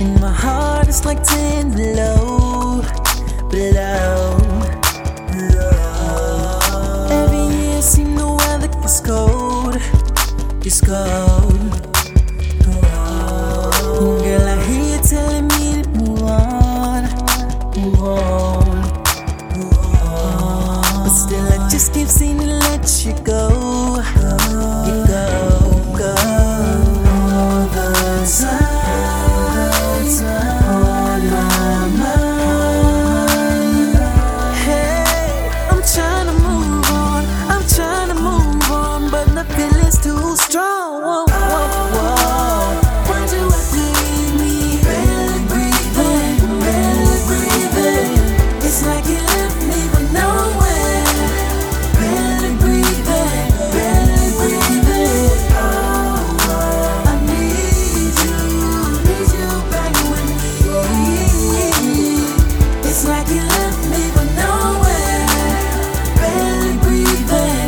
And my heart is like 10 below. Every year seems the weather gets cold. It's cold. Girl, I hear you telling me to move on, move on, move on. But still I just keep seeming to let you go. You go all the time on my mind. Hey, I'm trying to move on, I'm trying to move on, but the feeling's too strong. Whoa, whoa, whoa. Why'd you have to leave me? Barely breathing. It's like you left me with nowhere. Barely breathing. Oh, I need you back with me. It's like you left me with nowhere. Barely breathing.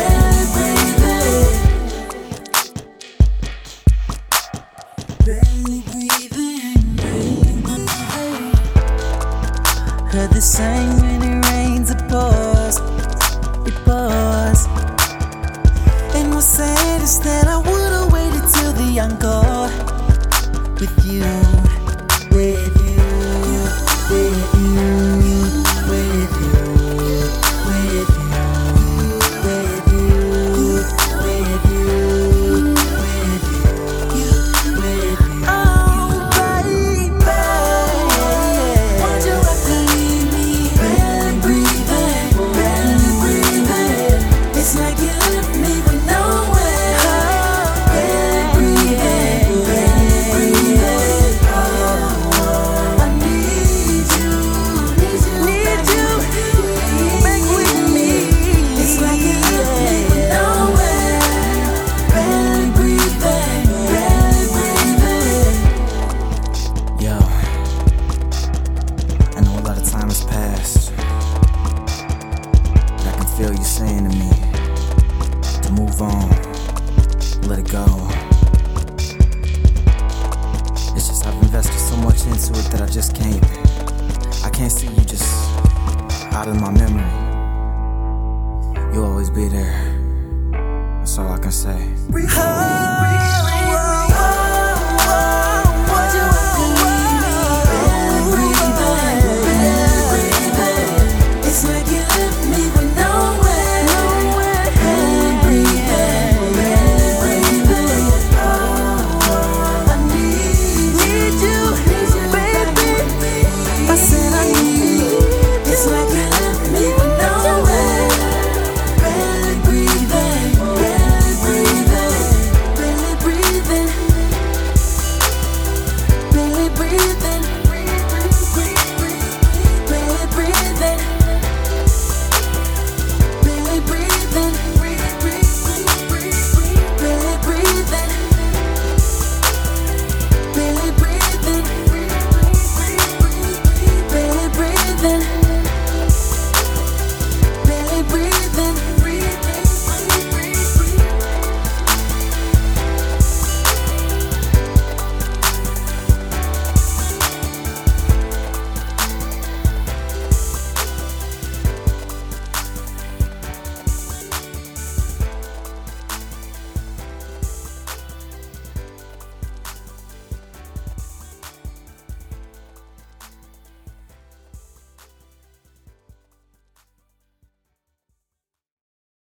Heard the same when it rains, it pours, it pours. And what's sad is that I would've waited till the encore with you, with you, with you, with you, with you, with you, with you, with you. Oh, baby, why'd you have to leave me? Barely breathing. It's like you left me with nowhere. Barely breathing. Oh, I need you back with me. It's like you left me with nowhere. Barely breathing. Yo, I know a lot of time has passed, but I can feel you saying to me to move on, let it go. It's just I've invested so much into it that I can't see you just out of my memory. You'll always be there, that's all I can say. Oh,